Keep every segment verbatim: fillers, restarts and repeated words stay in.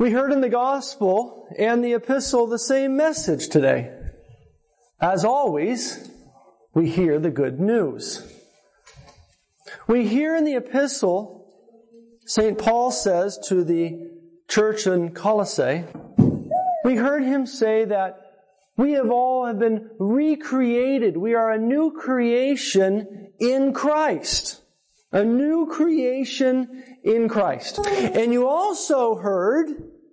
We heard in the gospel and the epistle the same message today. As always, we hear the good news. We hear in the epistle, Saint Paul says to the church in Colossae, we heard him say that we have all have been recreated. We are a new creation in Christ. A new creation in Christ. And you also heard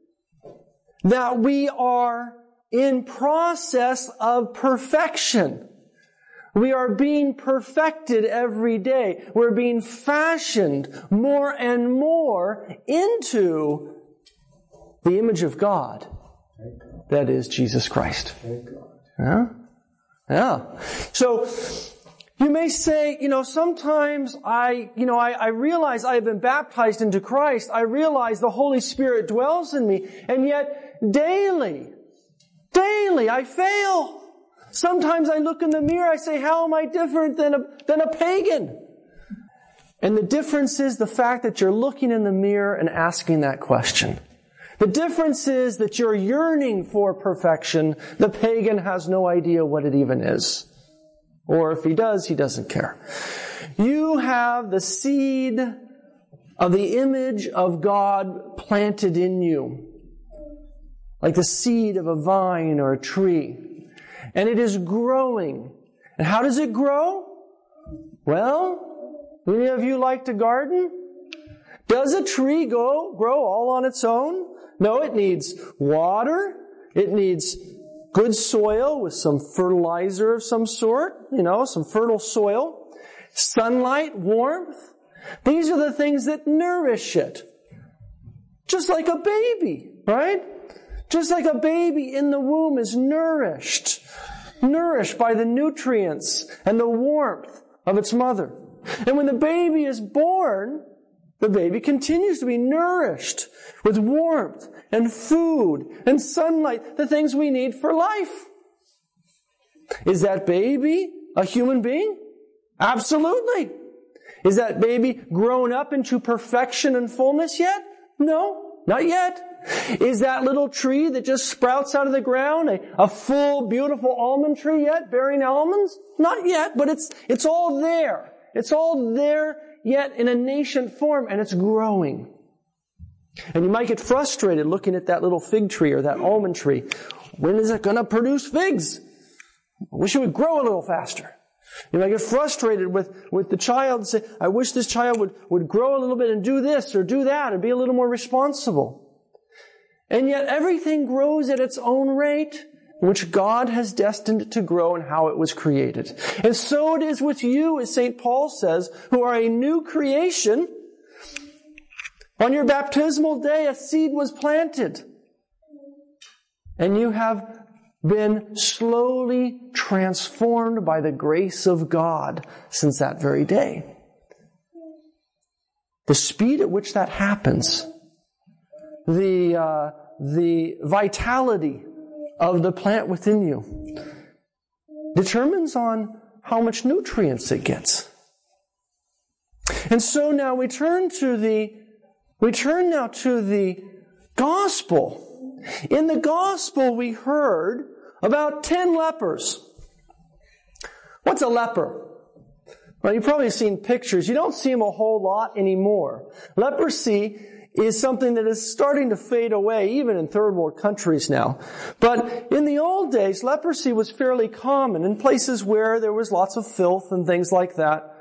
that we are in process of perfection. We are being perfected every day. We're being fashioned more and more into the image of God. That is Jesus Christ. Yeah? Yeah. So, you may say, you know, sometimes I, you know, I, I realize I have been baptized into Christ. I realize the Holy Spirit dwells in me. And yet, daily, daily, I fail. Sometimes I look in the mirror, I say, how am I different than a, than a pagan? And the difference is the fact that you're looking in the mirror and asking that question. The difference is that you're yearning for perfection. The pagan has no idea what it even is. Or if he does, he doesn't care. You have the seed of the image of God planted in you. Like the seed of a vine or a tree. And it is growing. And how does it grow? Well, any of you like to garden? Does a tree go, grow all on its own? No, it needs water. It needs good soil with some fertilizer of some sort, you know, some fertile soil, sunlight, warmth. These are the things that nourish it. Just like a baby, right? Just like a baby in the womb is nourished, nourished by the nutrients and the warmth of its mother. And when the baby is born, the baby continues to be nourished with warmth and food and sunlight, the things we need for life. Is that baby a human being? Absolutely. Is that baby grown up into perfection and fullness yet? No, not yet. Is that little tree that just sprouts out of the ground a, a full, beautiful almond tree yet, bearing almonds? Not yet, but it's, it's all there. It's all there yet in a nascent form, and it's growing. And you might get frustrated looking at that little fig tree or that almond tree. When is it going to produce figs? I wish it would grow a little faster. You might get frustrated with, with the child and say, I wish this child would, would grow a little bit and do this or do that and be a little more responsible. And yet everything grows at its own rate, which God has destined it to grow and how it was created. And so it is with you, as Saint Paul says, who are a new creation. On your baptismal day, a seed was planted. And you have been slowly transformed by the grace of God since that very day. The speed at which that happens, the, uh, the vitality of the plant within you determines on how much nutrients it gets. And so now we turn to the, we turn now to the gospel. In the gospel we heard about ten lepers. What's a leper? Well, you've probably seen pictures. You don't see them a whole lot anymore. Leprosy is something that is starting to fade away, even in third world countries now. But in the old days, leprosy was fairly common in places where there was lots of filth and things like that.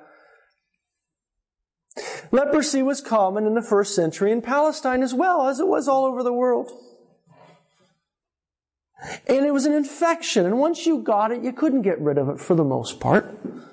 Leprosy was common in the first century in Palestine as well, as it was all over the world. And it was an infection, and once you got it, you couldn't get rid of it for the most part.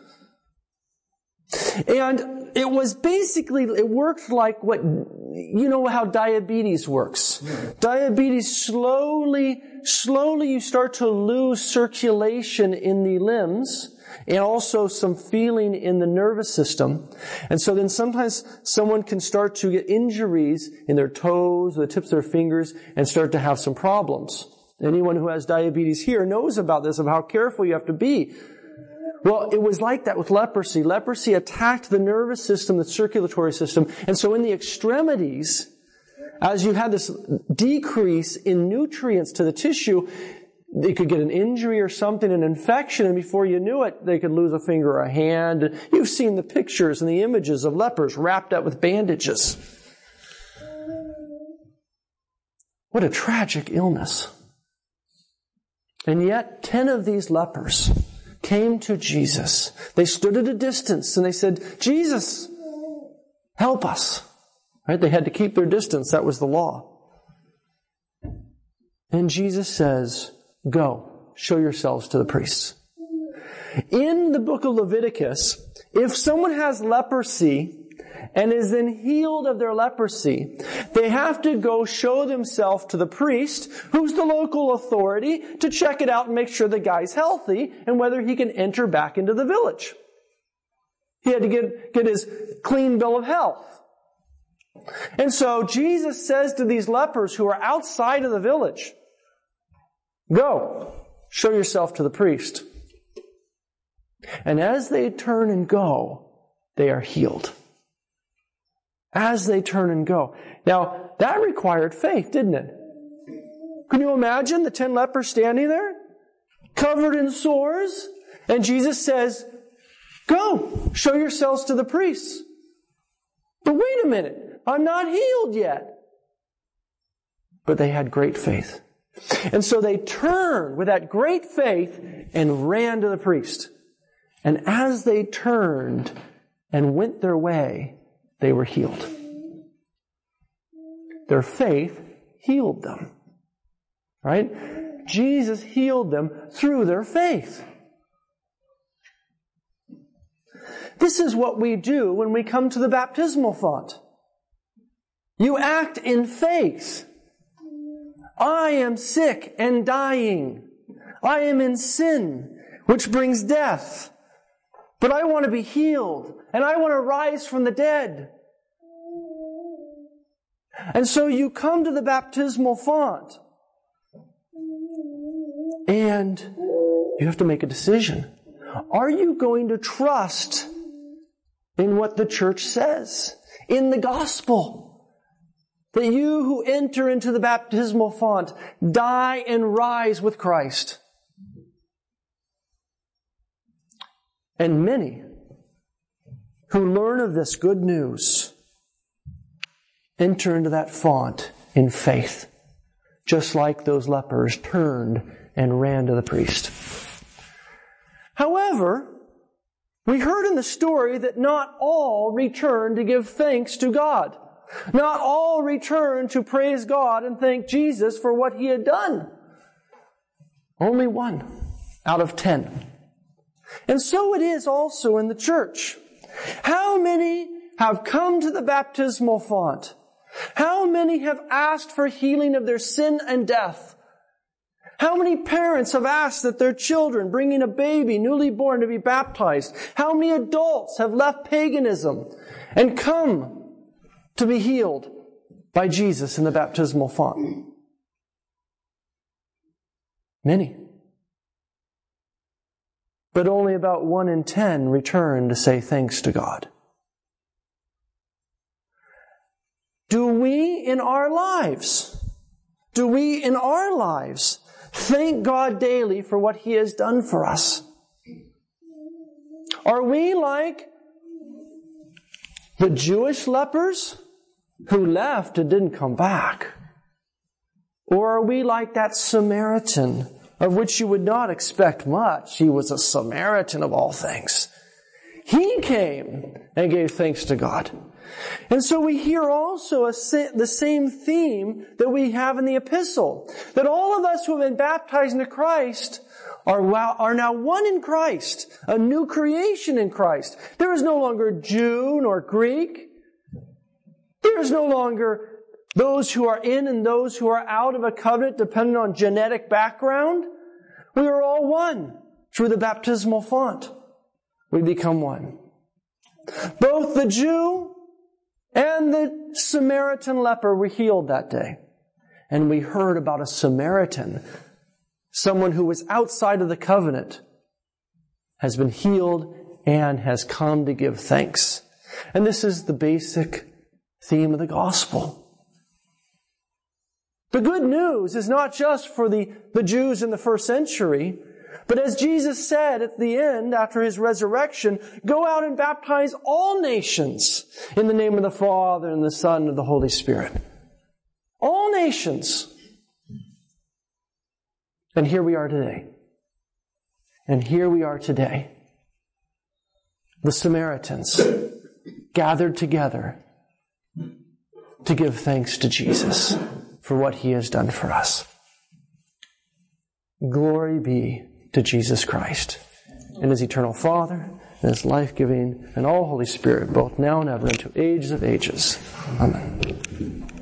And it was basically, it worked like what, you know how diabetes works. Yeah. Diabetes slowly, slowly you start to lose circulation in the limbs and also some feeling in the nervous system. And so then sometimes someone can start to get injuries in their toes, or the tips of their fingers, and start to have some problems. Anyone who has diabetes here knows about this, of how careful you have to be. Well, it was like that with leprosy. Leprosy attacked the nervous system, the circulatory system. And so in the extremities, as you had this decrease in nutrients to the tissue, they could get an injury or something, an infection, and before you knew it, they could lose a finger or a hand. You've seen the pictures and the images of lepers wrapped up with bandages. What a tragic illness. And yet, ten of these lepers came to Jesus. They stood at a distance and they said, Jesus, help us. Right? They had to keep their distance. That was the law. And Jesus says, go, show yourselves to the priests. In the book of Leviticus, if someone has leprosy and is then healed of their leprosy, they have to go show themselves to the priest, who's the local authority, to check it out and make sure the guy's healthy and whether he can enter back into the village. He had to get, get his clean bill of health. And so Jesus says to these lepers who are outside of the village, go, show yourself to the priest. And as they turn and go, they are healed. As they turn and go. Now, that required faith, didn't it? Can you imagine the ten lepers standing there, covered in sores? And Jesus says, go, show yourselves to the priests. But wait a minute, I'm not healed yet. But they had great faith. And so they turned with that great faith and ran to the priest. And as they turned and went their way, they were healed. Their faith healed them. Right? Jesus healed them through their faith. This is what we do when we come to the baptismal font. You act in faith. I am sick and dying. I am in sin, which brings death. But I want to be healed, and I want to rise from the dead. And so you come to the baptismal font, and you have to make a decision. Are you going to trust in what the church says, in the gospel? That you who enter into the baptismal font die and rise with Christ. And many who learn of this good news enter into that font in faith, just like those lepers turned and ran to the priest. However, we heard in the story that not all returned to give thanks to God. Not all returned to praise God and thank Jesus for what He had done. Only one out of ten. And so it is also in the church. How many have come to the baptismal font? How many have asked for healing of their sin and death? How many parents have asked that their children, bringing a baby newly born, to be baptized? How many adults have left paganism and come to be healed by Jesus in the baptismal font? Many. But only about one in ten return to say thanks to God. Do we in our lives, do we in our lives thank God daily for what He has done for us? Are we like the Jewish lepers who left and didn't come back? Or are we like that Samaritan, of which you would not expect much? He was a Samaritan of all things. He came and gave thanks to God. And so we hear also a, the same theme that we have in the epistle. That all of us who have been baptized into Christ are, are now one in Christ. A new creation in Christ. There is no longer Jew nor Greek. There is no longer those who are in and those who are out of a covenant depending on genetic background. We are all one through the baptismal font. We become one. Both the Jew and the Samaritan leper were healed that day. And we heard about a Samaritan, someone who was outside of the covenant, has been healed and has come to give thanks. And this is the basic theme of the gospel. The good news is not just for the, the Jews in the first century, but as Jesus said at the end, after His resurrection, go out and baptize all nations in the name of the Father and the Son and the Holy Spirit. All nations. And here we are today. And here we are today. The Samaritans gathered together to give thanks to Jesus for what He has done for us. Glory be to Jesus Christ and His eternal Father and His life-giving and all Holy Spirit, both now and ever into ages of ages. Amen.